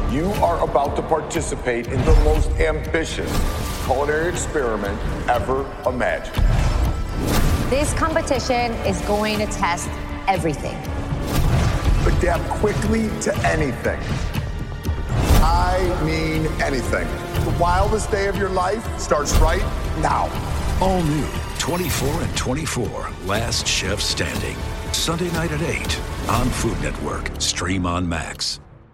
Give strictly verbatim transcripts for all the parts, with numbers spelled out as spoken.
You are about to participate in the most ambitious culinary experiment ever imagined. This competition is going to test everything. Adapt quickly to anything. I mean anything. The wildest day of your life starts right now. All new, twenty-four and twenty-four, Last Chef Standing. Sunday night at eight on Food Network. Stream on Max.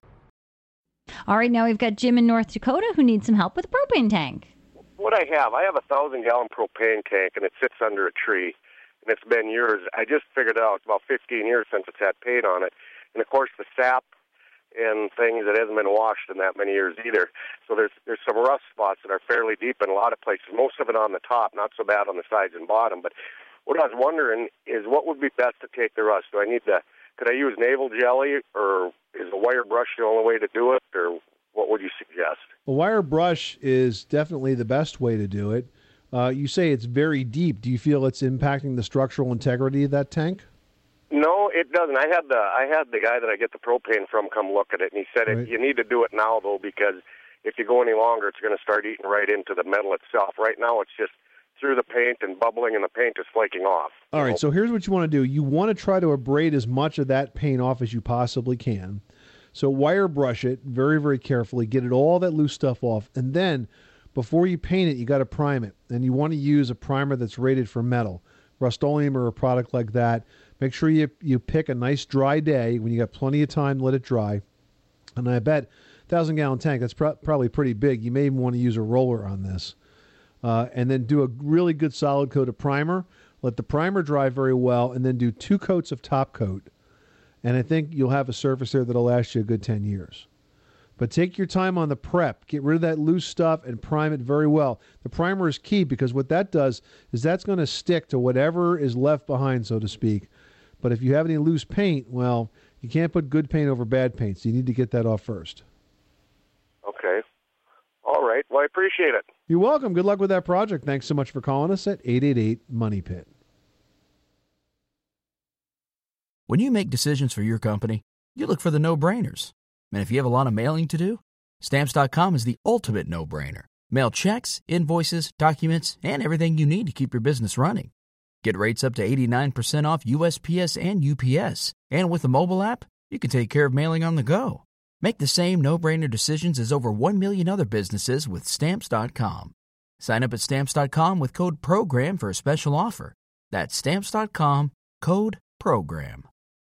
All right, now we've got Jim in North Dakota who needs some help with a propane tank. What I have, I have a thousand-gallon propane tank, and it sits under a tree, and it's been years. I just figured out it's about fifteen years since it's had paint on it, and of course the sap and things, it hasn't been washed in that many years either. So there's there's some rust spots that are fairly deep in a lot of places, most of it on the top, not so bad on the sides and bottom. But what I was wondering is what would be best to take the rust? Do I need to, could I use navel jelly, or is a wire brush the only way to do it, or what would you suggest? A wire brush is definitely the best way to do it. Uh, you say it's very deep. Do you feel it's impacting the structural integrity of that tank? No, it doesn't. I had the I had the guy that I get the propane from come look at it, and he said Right. it, you need to do it now, though, because if you go any longer, it's going to start eating right into the metal itself. Right now, it's just through the paint and bubbling, and the paint is flaking off. All right, so here's what you want to do. You want to try to abrade as much of that paint off as you possibly can. So wire brush it very, very carefully. Get it all that loose stuff off. And then before you paint it, you got to prime it. And you want to use a primer that's rated for metal. Rust-Oleum or a product like that. Make sure you you pick a nice dry day when you got plenty of time to let it dry. And I bet one thousand gallon tank, that's pro- probably pretty big. You may even want to use a roller on this. Uh, and then do a really good solid coat of primer. Let the primer dry very well, and then do two coats of top coat. And I think you'll have a surface there that'll last you a good ten years. But take your time on the prep. Get rid of that loose stuff and prime it very well. The primer is key because what that does is that's going to stick to whatever is left behind, so to speak. But if you have any loose paint, well, you can't put good paint over bad paint, so you need to get that off first. Okay. All right. Well, I appreciate it. You're welcome. Good luck with that project. Thanks so much for calling us at eight eight eight, MONEY PIT. When you make decisions for your company, you look for the no-brainers. And if you have a lot of mailing to do, Stamps dot com is the ultimate no-brainer. Mail checks, invoices, documents, and everything you need to keep your business running. Get rates up to eighty-nine percent off U S P S and U P S. And with the mobile app, you can take care of mailing on the go. Make the same no-brainer decisions as over one million other businesses with Stamps dot com. Sign up at Stamps dot com with code PROGRAM for a special offer. That's Stamps dot com, code PROGRAM.